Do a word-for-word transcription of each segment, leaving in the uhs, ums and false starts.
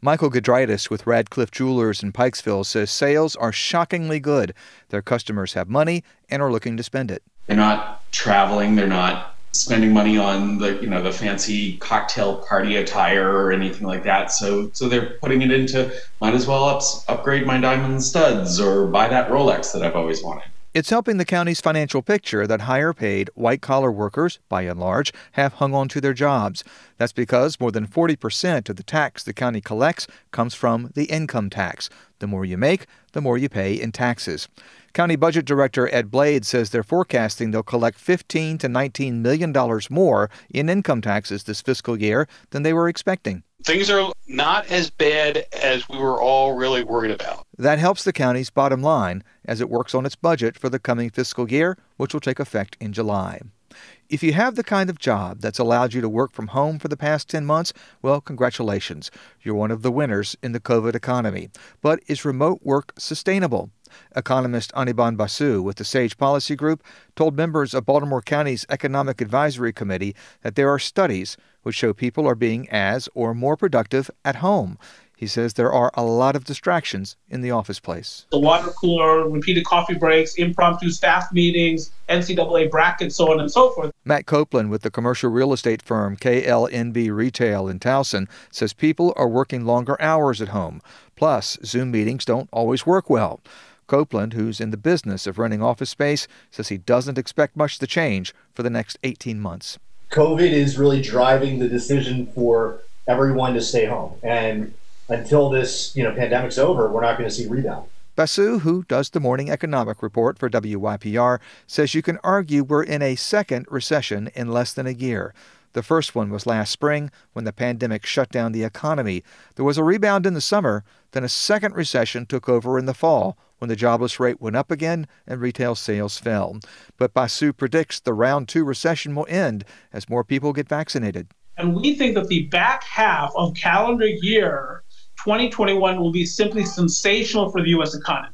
Michael Gudritis with Radcliffe Jewelers in Pikesville says sales are shockingly good. Their customers have money and are looking to spend it. They're not traveling. They're not spending money on the, you know, the fancy cocktail party attire or anything like that. So, so they're putting it into, might as well ups, upgrade my diamond studs or buy that Rolex that I've always wanted. It's helping the county's financial picture that higher-paid, white-collar workers, by and large, have hung on to their jobs. That's because more than forty percent of the tax the county collects comes from the income tax. The more you make, the more you pay in taxes. County Budget Director Ed Blade says they're forecasting they'll collect fifteen to nineteen million dollars more in income taxes this fiscal year than they were expecting. Things are not as bad as we were all really worried about. That helps the county's bottom line as it works on its budget for the coming fiscal year, which will take effect in July. If you have the kind of job that's allowed you to work from home for the past ten months, well, congratulations. You're one of the winners in the COVID economy. But is remote work sustainable? Economist Anirban Basu with the SAGE Policy Group told members of Baltimore County's Economic Advisory Committee that there are studies which show people are being as or more productive at home. He says there are a lot of distractions in the office place. The water cooler, repeated coffee breaks, impromptu staff meetings, N C double A brackets, so on and so forth. Matt Copeland with the commercial real estate firm K L N B Retail in Towson says people are working longer hours at home. Plus, Zoom meetings don't always work well. Copeland, who's in the business of renting office space, says he doesn't expect much to change for the next eighteen months. COVID is really driving the decision for everyone to stay home. And until this, you know, pandemic's over, we're not going to see rebound. Basu, who does the morning economic report for W Y P R, says you can argue we're in a second recession in less than a year. The first one was last spring when the pandemic shut down the economy. There was a rebound in the summer, then a second recession took over in the fall when the jobless rate went up again and retail sales fell. But Basu predicts the round two recession will end as more people get vaccinated. And we think that the back half of calendar year twenty twenty-one will be simply sensational for the U S economy.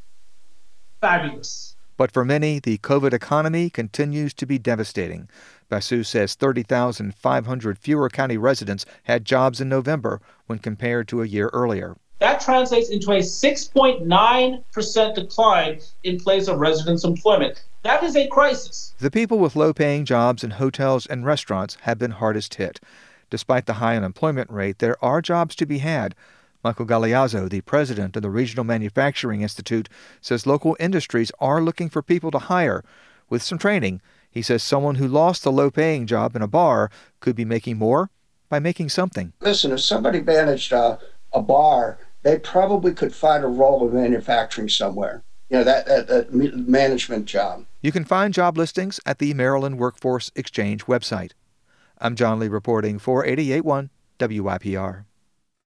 Fabulous. But for many, the COVID economy continues to be devastating. Basu says thirty thousand five hundred fewer county residents had jobs in November when compared to a year earlier. That translates into a six point nine percent decline in place of residents' employment. That is a crisis. The people with low-paying jobs in hotels and restaurants have been hardest hit. Despite the high unemployment rate, there are jobs to be had. Michael Galeazzo, the president of the Regional Manufacturing Institute, says local industries are looking for people to hire. With some training, he says someone who lost a low-paying job in a bar could be making more by making something. Listen, if somebody managed a, a bar, they probably could find a role in manufacturing somewhere. You know, that, that, that management job. You can find job listings at the Maryland Workforce Exchange website. I'm John Lee reporting for eighty-eight point one W Y P R.